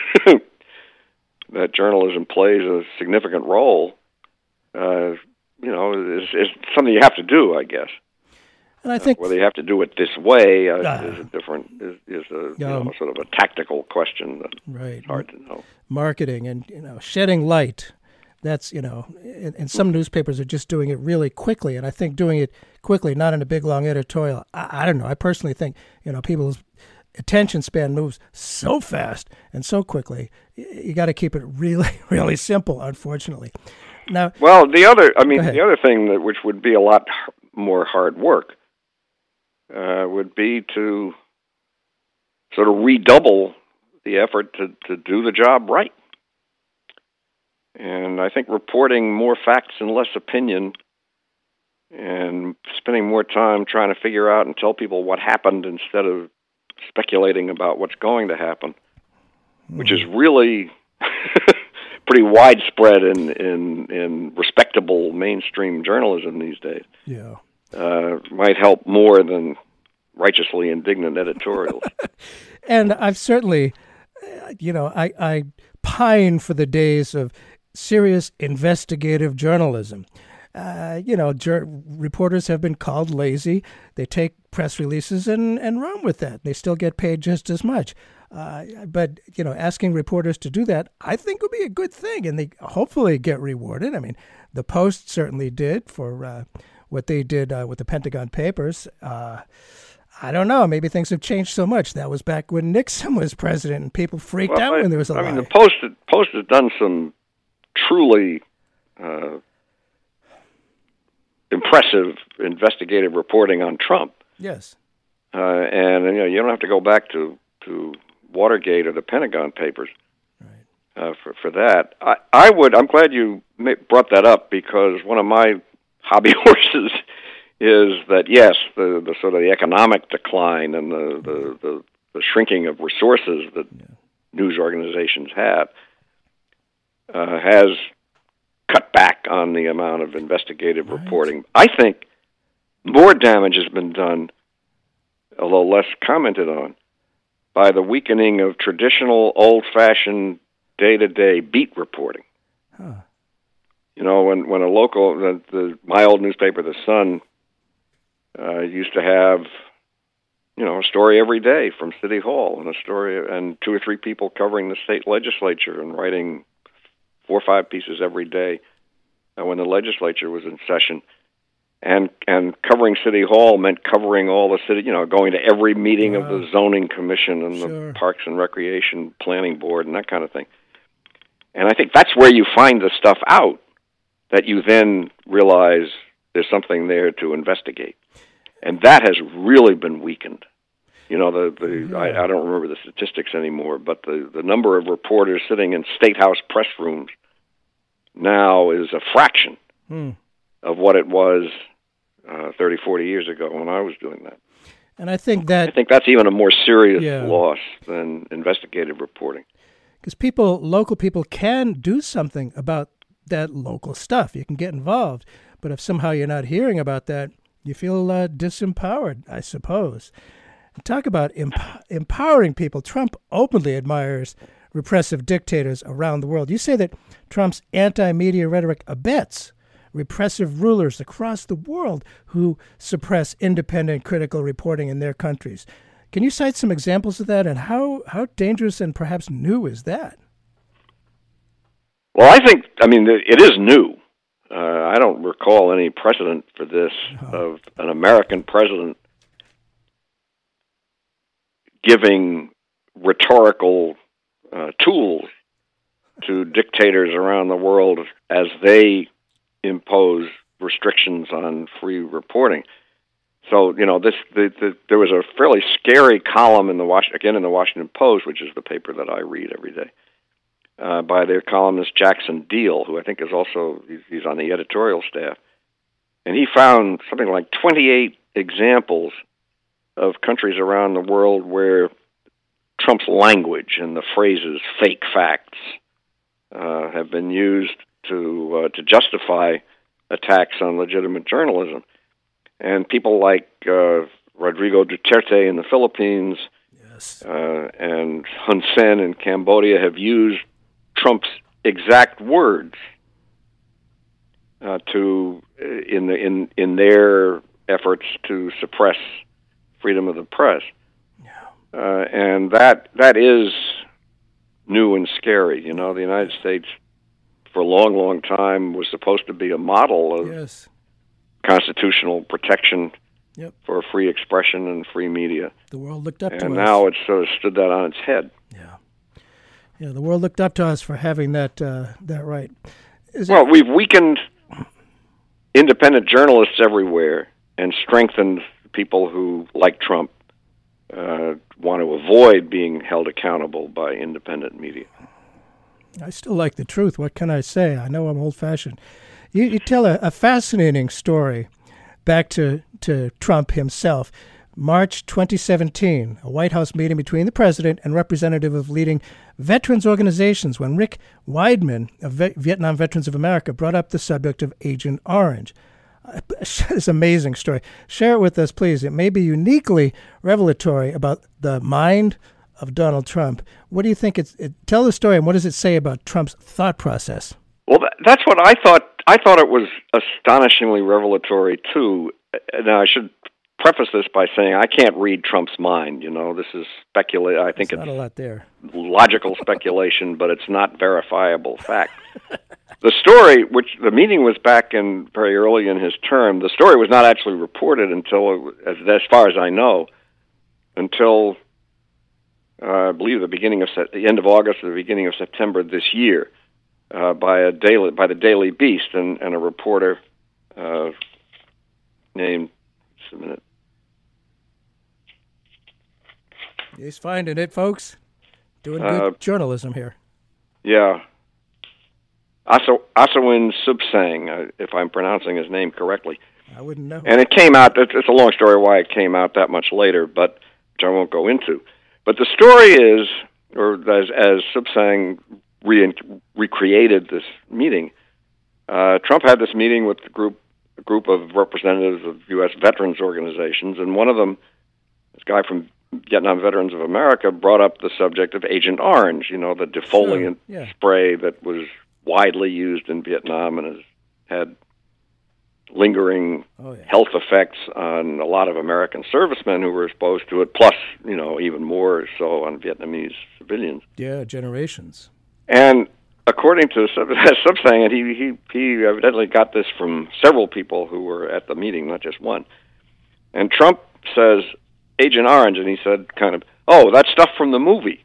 that journalism plays a significant role, uh, you know, is, is something you have to do, I guess. And I think uh, whether you have to do it this way uh, uh, is a different is, is a you um, know, sort of a tactical question that right. it's hard to know. Marketing and you know shedding light. That's you know, and, and some newspapers are just doing it really quickly. And I think doing it quickly, not in a big long editorial. I, I don't know. I personally think you know people's attention span moves so fast and so quickly. You got to keep it really, really simple. Unfortunately, now. Well, the other, I mean, the other thing that which would be a lot more hard work uh, would be to sort of redouble the effort to, to do the job right. And I think reporting more facts and less opinion and spending more time trying to figure out and tell people what happened instead of speculating about what's going to happen, mm. which is really pretty widespread in, in, in respectable mainstream journalism these days. Yeah. Uh, might help more than righteously indignant editorials. And I've certainly, you know, I, I pine for the days of serious investigative journalism. Uh, you know, jur- reporters have been called lazy. They take press releases and, and run with that. They still get paid just as much. Uh, but, you know, asking reporters to do that, I think would be a good thing, and they hopefully get rewarded. I mean, the Post certainly did for uh, what they did uh, with the Pentagon Papers. Uh, I don't know. Maybe things have changed so much. That was back when Nixon was president, and people freaked well, out I, when there was a I lie. mean, the Post, Post has done some truly uh, impressive investigative reporting on Trump. Yes. Uh, and, you know, you don't have to go back to, to Watergate or the Pentagon Papers right. uh, for, for that. I, I would, I'm glad you brought that up, because one of my hobby horses is that, yes, the, the sort of the economic decline and the, the, the, the shrinking of resources that yeah. news organizations have uh, has cut back on the amount of investigative right. reporting. I think more damage has been done, although less commented on, by the weakening of traditional, old-fashioned, day-to-day beat reporting. Huh. You know, when when a local, the, the my old newspaper, The Sun, uh, used to have, you know, a story every day from City Hall, and a story, and two or three people covering the state legislature and writing four or five pieces every day uh, when the legislature was in session. And and covering City Hall meant covering all the city, you know, going to every meeting wow. of the zoning commission and sure. the Parks and Recreation Planning Board and that kind of thing. And I think that's where you find the stuff out that you then realize there's something there to investigate. And that has really been weakened. You know, the, the yeah. I, I don't remember the statistics anymore, but the, the number of reporters sitting in State House press rooms now is a fraction hmm. of what it was uh, thirty, forty years ago when I was doing that. And I think that... I think that's even a more serious yeah. loss than investigative reporting. Because people, local people can do something about that local stuff. You can get involved. But if somehow you're not hearing about that, you feel uh, disempowered, I suppose. And talk about emp- empowering people. Trump openly admires repressive dictators around the world. You say that Trump's anti-media rhetoric abets repressive rulers across the world who suppress independent critical reporting in their countries. Can you cite some examples of that, and how, how dangerous and perhaps new is that? Well, I think, I mean, it is new. Uh, I don't recall any precedent for this oh. of an American president giving rhetorical uh, tools to dictators around the world as they impose restrictions on free reporting. So, you know, this the, the, there was a fairly scary column in the Was- again in the Washington Post, which is the paper that I read every day, uh, by their columnist Jackson Deal, who I think is also he's, he's on the editorial staff, and he found something like twenty-eight examples of countries around the world where Trump's language and the phrases "fake facts" uh, have been used to uh, to justify attacks on legitimate journalism. And people like uh, Rodrigo Duterte in the Philippines, yes. uh, and Hun Sen in Cambodia have used Trump's exact words uh, to in the in in their efforts to suppress freedom of the press. Yeah. Uh, and that that is new and scary. You know, the United States for a long, long time was supposed to be a model of yes. constitutional protection yep. for free expression and free media. The world looked up and to us. And now it's sort of stood that on its head. Yeah, yeah. The world looked up to us for having that uh, that right. Is well, it... we've weakened independent journalists everywhere and strengthened people who, like Trump, uh, want to avoid being held accountable by independent media. I still like the truth. What can I say? I know I'm old-fashioned. You, you tell a, a fascinating story back to, to Trump himself. March twenty seventeen, a White House meeting between the president and representative of leading veterans organizations when Rick Weidman of v- Vietnam Veterans of America brought up the subject of Agent Orange. Uh, it's an amazing story. Share it with us, please. It may be uniquely revelatory about the mind of Donald Trump. What do you think? It's, it, tell the story, and what does it say about Trump's thought process? Well, that's what I thought. I thought it was astonishingly revelatory, too. Now, I should preface this by saying I can't read Trump's mind. You know, this is speculation. I think There's it's not a lot there. Logical speculation, but it's not verifiable fact. The story, which the meeting was back in very early in his term, the story was not actually reported until, as, as far as I know, until uh, I believe the beginning of the end of August or the beginning of September this year, uh, by a daily by the Daily Beast and, and a reporter uh, named. Just a minute. He's finding it, folks. Doing good uh, journalism here. Yeah. Asa, Asawin Subsang, uh, if I'm pronouncing his name correctly. I wouldn't know. And it came out, it's, it's a long story why it came out that much later, but which I won't go into. But the story is, or as, as Subsang re- recreated this meeting, uh, Trump had this meeting with the group, a group of representatives of U S veterans organizations, and one of them, this guy from Vietnam Veterans of America, brought up the subject of Agent Orange, you know, the defoliant sure. yeah. spray that was widely used in Vietnam and has had lingering oh, yeah. health effects on a lot of American servicemen who were exposed to it, plus, you know, even more so on Vietnamese civilians. Yeah, generations. And according to Subsang, he, he, he evidently got this from several people who were at the meeting, not just one. And Trump says, Agent Orange, and he said kind of, oh, that's stuff from the movie.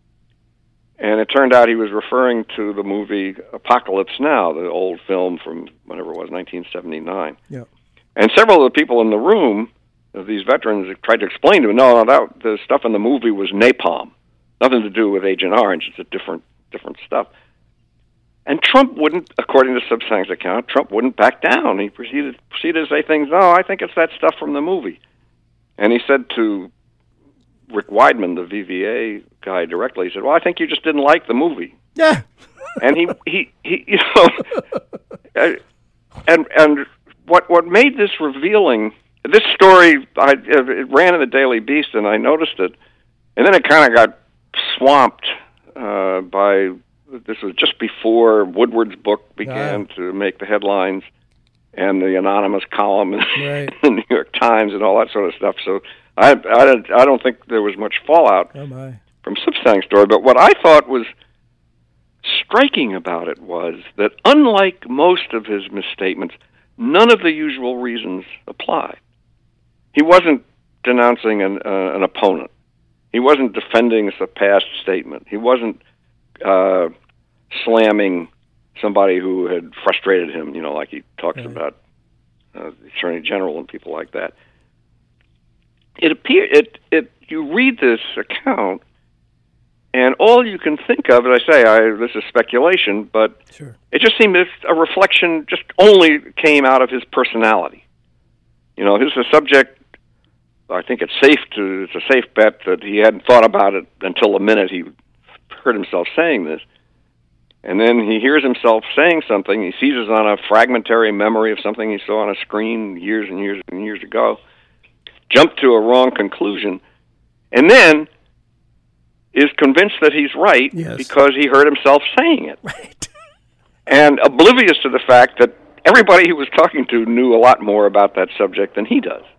And it turned out he was referring to the movie Apocalypse Now, the old film from whatever it was, nineteen seventy-nine. Yeah. And several of the people in the room, of these veterans, tried to explain to him, no, no, that, the stuff in the movie was napalm. Nothing to do with Agent Orange. It's a different different stuff. And Trump wouldn't, according to Subsang's account, Trump wouldn't back down. He proceeded, proceeded to say things, no, I think it's that stuff from the movie. And he said to Rick Weidman, the V V A guy, directly, he said, well, I think you just didn't like the movie. Yeah. And he, he, he you know, and and what what made this revealing, this story, I, it ran in the Daily Beast, and I noticed it, and then it kind of got swamped uh, by, this was just before Woodward's book began yeah. to make the headlines, and the anonymous column in right. the New York Times and all that sort of stuff. So I, I, I don't think there was much fallout oh my. from Subsang's story. But what I thought was striking about it was that unlike most of his misstatements, none of the usual reasons applied. He wasn't denouncing an, uh, an opponent. He wasn't defending a past statement. He wasn't uh, slamming somebody who had frustrated him, you know, like he talks right. about uh, the Attorney General and people like that. It appear it it you read this account, and all you can think of, and I say I, this is speculation, but sure. it just seemed as a reflection just only came out of his personality. You know, his the subject. I think it's safe to it's a safe bet that he hadn't thought about it until the minute he heard himself saying this. And then he hears himself saying something, he seizes on a fragmentary memory of something he saw on a screen years and years and years ago, jumped to a wrong conclusion, and then is convinced that he's right yes. because he heard himself saying it. Right. And oblivious to the fact that everybody he was talking to knew a lot more about that subject than he does.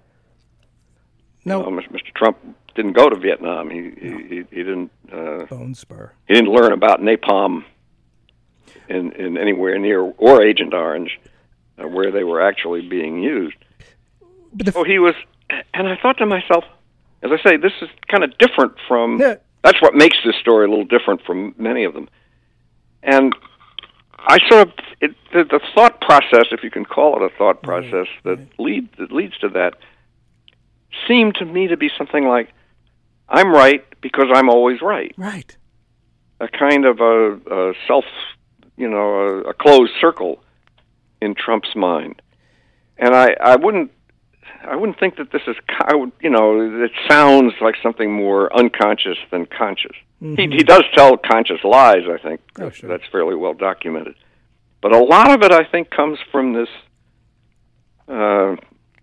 No, you know, Mister Trump didn't go to Vietnam. He no. he, he didn't uh, bone spur. He didn't learn about napalm in, in anywhere near or Agent Orange, uh, where they were actually being used. But the so he was, and I thought to myself, as I say, this is kind of different from. Yeah. That's what makes this story a little different from many of them. And I sort of it, the, the thought process, if you can call it a thought process, right. that right. lead that leads to that. Seemed to me to be something like, I'm right because I'm always right. Right. A kind of a, a self, you know, a, a closed circle in Trump's mind. And I, I wouldn't, I wouldn't think that this is, I would, you know, it sounds like something more unconscious than conscious. Mm-hmm. He, he does tell conscious lies, I think. Oh, sure. That's fairly well documented. But a lot of it, I think, comes from this, uh,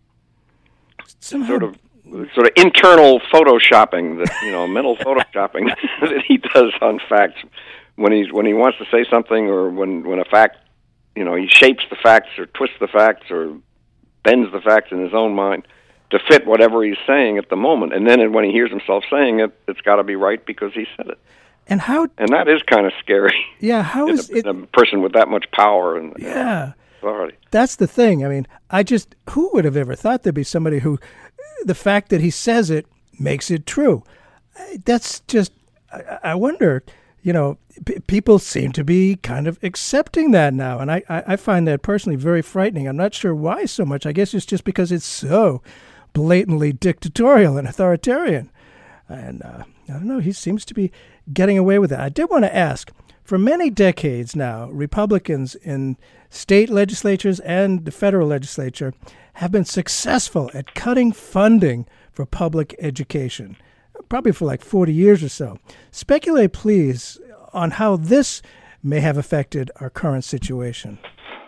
Somehow. sort of sort of internal photoshopping, that you know, mental photoshopping that he does on facts when he's when he wants to say something, or when when a fact, you know, he shapes the facts or twists the facts or bends the facts in his own mind to fit whatever he's saying at the moment, and then when he hears himself saying it, it's got to be right because he said it. And how? And that is kind of scary. Yeah, how is a, it? A person with that much power and yeah. authority. That's the thing. I mean, I just, who would have ever thought there'd be somebody who, the fact that he says it makes it true. That's just, I, I wonder, you know, p- people seem to be kind of accepting that now. And I, I, I find that personally very frightening. I'm not sure why so much. I guess it's just because it's so blatantly dictatorial and authoritarian. And uh, I don't know, he seems to be getting away with it. I did want to ask, for many decades now, Republicans in state legislatures and the federal legislature have been successful at cutting funding for public education, probably for like forty years or so. Speculate, please, on how this may have affected our current situation.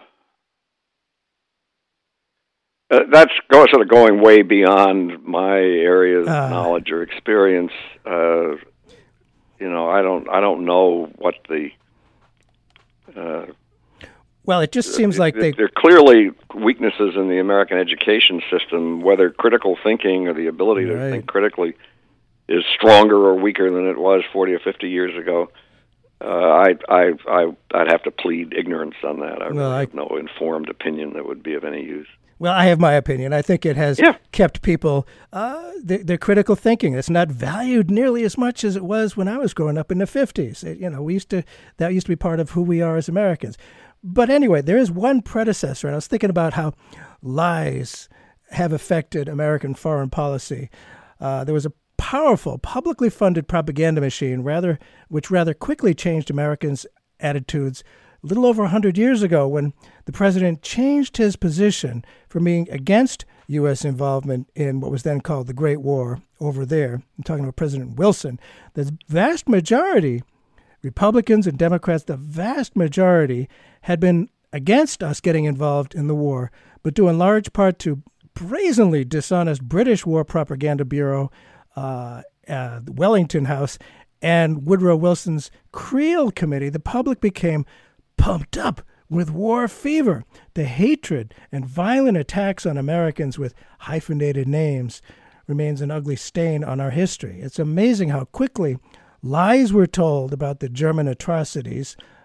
Uh, that's go, sort of going way beyond my area of uh, knowledge or experience. Uh, you know, I don't, I don't know what the. Uh, well, it just seems like they. There are clearly weaknesses in the American education system. Whether critical thinking or the ability to right. think critically is stronger or weaker than it was forty or fifty years ago, uh, I, I, I, I'd have to plead ignorance on that. I well, really I, have no informed opinion that would be of any use. Well, I have my opinion. I think it has yeah. kept people, uh, their, their critical thinking. It's not valued nearly as much as it was when I was growing up in the fifties. It, you know, we used to, that used to be part of who we are as Americans. But anyway, there is one predecessor, and I was thinking about how lies have affected American foreign policy. Uh, there was a powerful, publicly funded propaganda machine, rather, which rather quickly changed Americans' attitudes a little over one hundred years ago, when the president changed his position from being against U S involvement in what was then called the Great War over there. I'm talking about President Wilson. The vast majority, Republicans and Democrats, the vast majority had been against us getting involved in the war, but due in large part to brazenly dishonest British War Propaganda Bureau, uh, uh, the Wellington House, and Woodrow Wilson's Creel Committee, the public became pumped up with war fever. The hatred and violent attacks on Americans with hyphenated names remains an ugly stain on our history. It's amazing how quickly lies were told about the German atrocities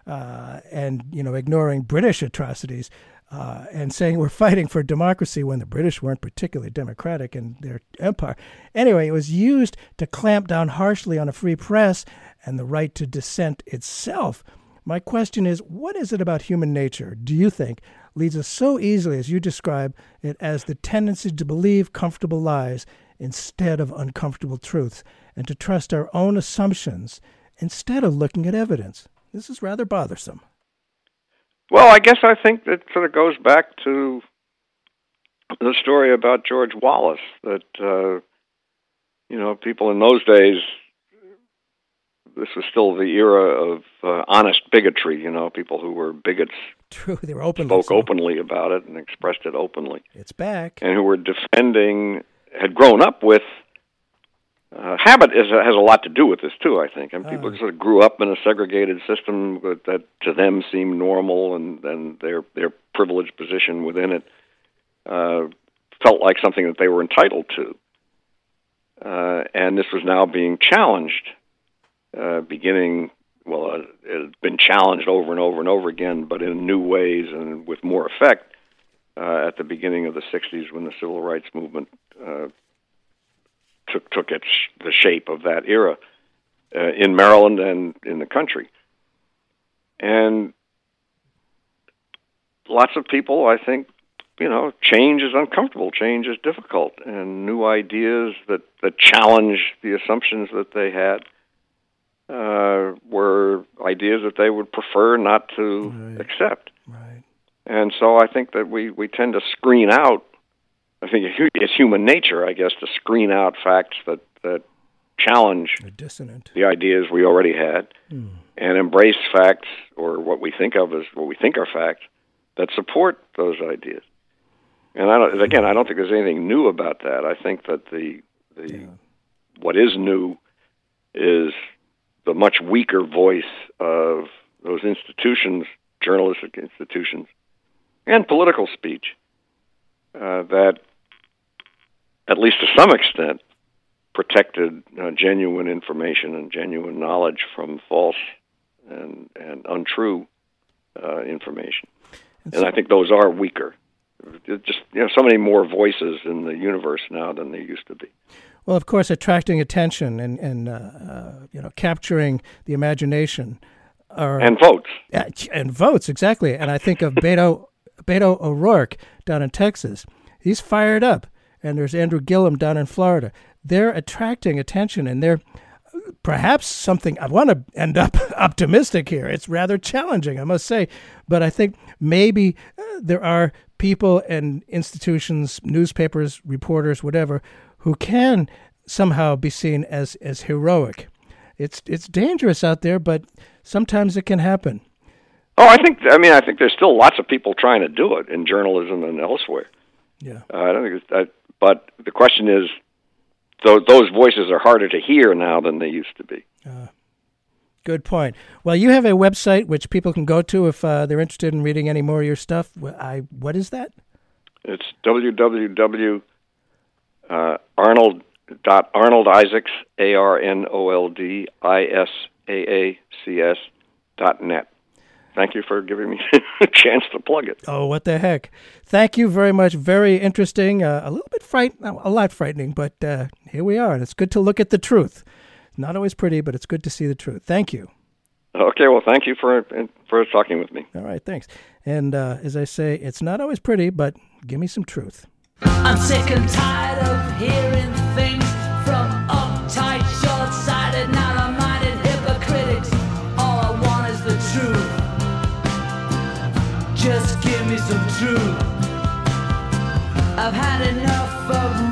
uh, and, you know, ignoring British atrocities uh, and saying we're fighting for democracy when the British weren't particularly democratic in their empire. Anyway, it was used to clamp down harshly on a free press and the right to dissent itself. My question is, what is it about human nature, do you think, leads us so easily, as you describe it, as the tendency to believe comfortable lies instead of uncomfortable truths, and to trust our own assumptions instead of looking at evidence? This is rather bothersome. Well, I guess I think that sort of goes back to the story about George Wallace, that, uh, you know, people in those days, this was still the era of uh, honest bigotry, you know, people who were bigots. True, they were openly spoke so. openly about it and expressed it openly. It's back. And who were defending, had grown up with, uh, habit is, has a lot to do with this too, I think. And people uh. sort of grew up in a segregated system that to them seemed normal, and, and their, their privileged position within it uh, felt like something that they were entitled to. Uh, and this was now being challenged. Uh, beginning, well, uh, it had been challenged over and over and over again, but in new ways and with more effect uh, at the beginning of the sixties, when the civil rights movement uh, took took its the shape of that era uh, in Maryland and in the country. And lots of people, I think, you know, change is uncomfortable, change is difficult, and new ideas that, that challenge the assumptions that they had Uh, were ideas that they would prefer not to right. accept. Right. And so I think that we, we tend to screen out, I think it's human nature, I guess, to screen out facts that, that challenge They're dissonant. the ideas we already had hmm. and embrace facts, or what we think of as what we think are facts, that support those ideas. And I don't, again, I don't think there's anything new about that. I think that the the yeah. what is new is the much weaker voice of those institutions, journalistic institutions, and political speech uh, that, at least to some extent, protected uh, genuine information and genuine knowledge from false and, and untrue uh, information. And, and I think those are weaker. There's just, you know, so many more voices in the universe now than there used to be. Well, of course, attracting attention and, and uh, uh, you know, capturing the imagination. Are, and votes. Uh, and votes, exactly. And I think of Beto, Beto O'Rourke down in Texas. He's fired up. And there's Andrew Gillum down in Florida. They're attracting attention, and they're perhaps something, I want to end up optimistic here. It's rather challenging, I must say. But I think maybe uh, there are people and institutions, newspapers, reporters, whatever, who can somehow be seen as, as heroic. It's it's dangerous out there, but sometimes it can happen. Oh, I think, I mean, I think there's still lots of people trying to do it in journalism and elsewhere. Yeah. Uh, I don't think it's, uh, but the question is, those, those voices are harder to hear now than they used to be. Uh, good point. Well, you have a website which people can go to if uh, they're interested in reading any more of your stuff. I, what is that? It's w w w dot arnold dot arnold isaacs, A R N O L D I S A A C S dot net. Thank you for giving me a chance to plug it. Oh, what the heck. Thank you very much. Very interesting. Uh, a little bit frightening, a lot frightening, but uh, here we are. And it's good to look at the truth. Not always pretty, but it's good to see the truth. Thank you. Okay, well, thank you for for talking with me. All right, thanks. And uh, as I say, it's not always pretty, but give me some truth. I'm sick and tired of hearing things from uptight, short-sighted, narrow-minded hypocritics. All I want is the truth. Just give me some truth. I've had enough of